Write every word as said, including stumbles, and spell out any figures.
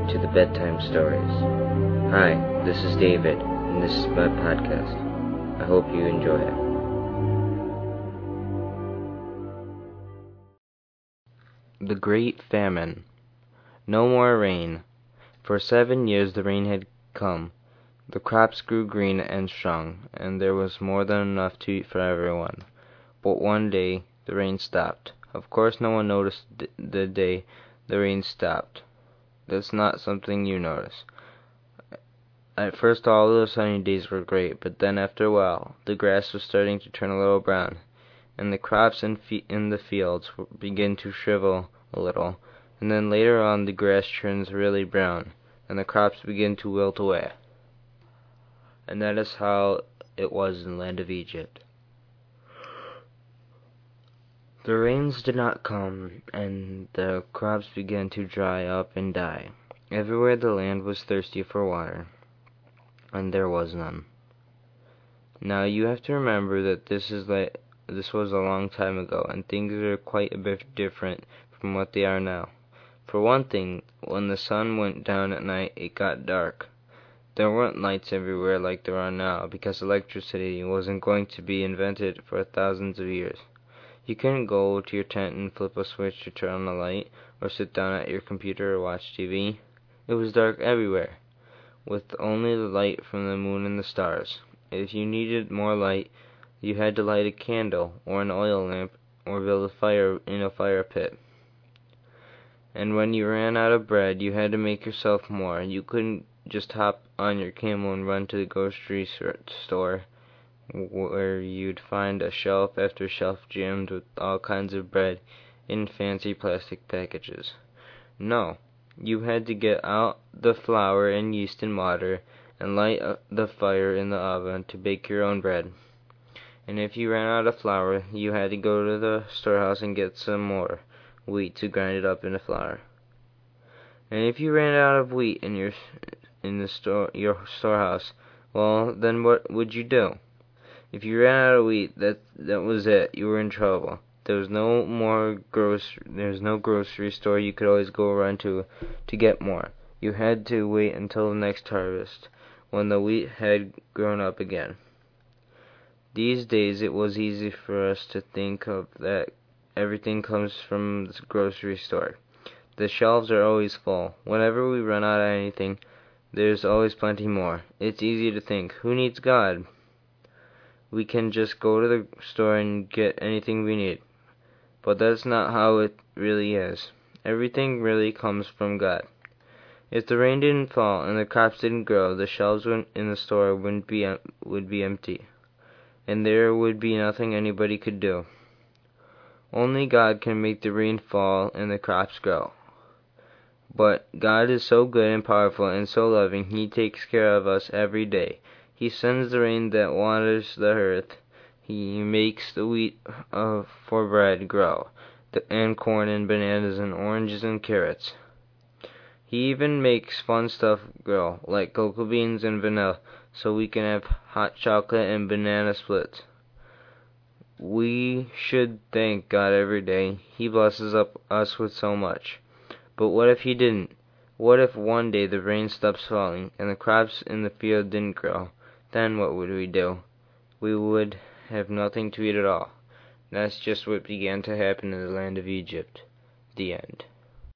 to the Bedtime Stories. Hi, this is David, and this is my podcast. I hope you enjoy it. The Great Famine. No more rain. For seven years the rain had come. The crops grew green and strong, and there was more than enough to eat for everyone. But one day the rain stopped. Of course no one noticed the day the rain stopped. That's not something you notice. At first all the sunny days were great, but then after a while the grass was starting to turn a little brown, and the crops in, fe- in the fields began to shrivel a little, and then later on the grass turns really brown, and the crops begin to wilt away. And that is how it was in the land of Egypt. The rains did not come, and the crops began to dry up and die. Everywhere the land was thirsty for water, and there was none. Now you have to remember that this is like this was a long time ago, and things are quite a bit different from what they are now. For one thing, when the sun went down at night, it got dark. There weren't lights everywhere like there are now, because electricity wasn't going to be invented for thousands of years. You couldn't go to your tent and flip a switch to turn on a light, or sit down at your computer or watch T V. It was dark everywhere, with only the light from the moon and the stars. If you needed more light, you had to light a candle, or an oil lamp, or build a fire in a fire pit. And when you ran out of bread, you had to make yourself more. You couldn't just hop on your camel and run to the grocery store, where you'd find a shelf after shelf jammed with all kinds of bread in fancy plastic packages. No, you had to get out the flour and yeast and water and light the fire in the oven to bake your own bread. And if you ran out of flour, you had to go to the storehouse and get some more wheat to grind it up into flour. And if you ran out of wheat in your in the store your storehouse, well, then what would you do? If you ran out of wheat, that that was it. You were in trouble. There was no more grocery. There was no grocery store you could always go run to to get more. You had to wait until the next harvest, when the wheat had grown up again. These days, it was easy for us to think of that everything comes from the grocery store. The shelves are always full. Whenever we run out of anything, there's always plenty more. It's easy to think, who needs God? We can just go to the store and get anything we need. But that's not how it really is. Everything really comes from God. If the rain didn't fall and the crops didn't grow, the shelves in the store wouldn't be would be empty, and there would be nothing anybody could do. Only God can make the rain fall and the crops grow. But God is so good and powerful and so loving, He takes care of us every day. He sends the rain that waters the earth. He makes the wheat uh, for bread grow, the, and corn and bananas and oranges and carrots. He even makes fun stuff grow, like cocoa beans and vanilla, so we can have hot chocolate and banana splits. We should thank God every day. He blesses up us with so much. But what if He didn't? What if one day the rain stops falling and the crops in the field didn't grow? Then what would we do? We would have nothing to eat at all. That's just what began to happen in the land of Egypt. The end.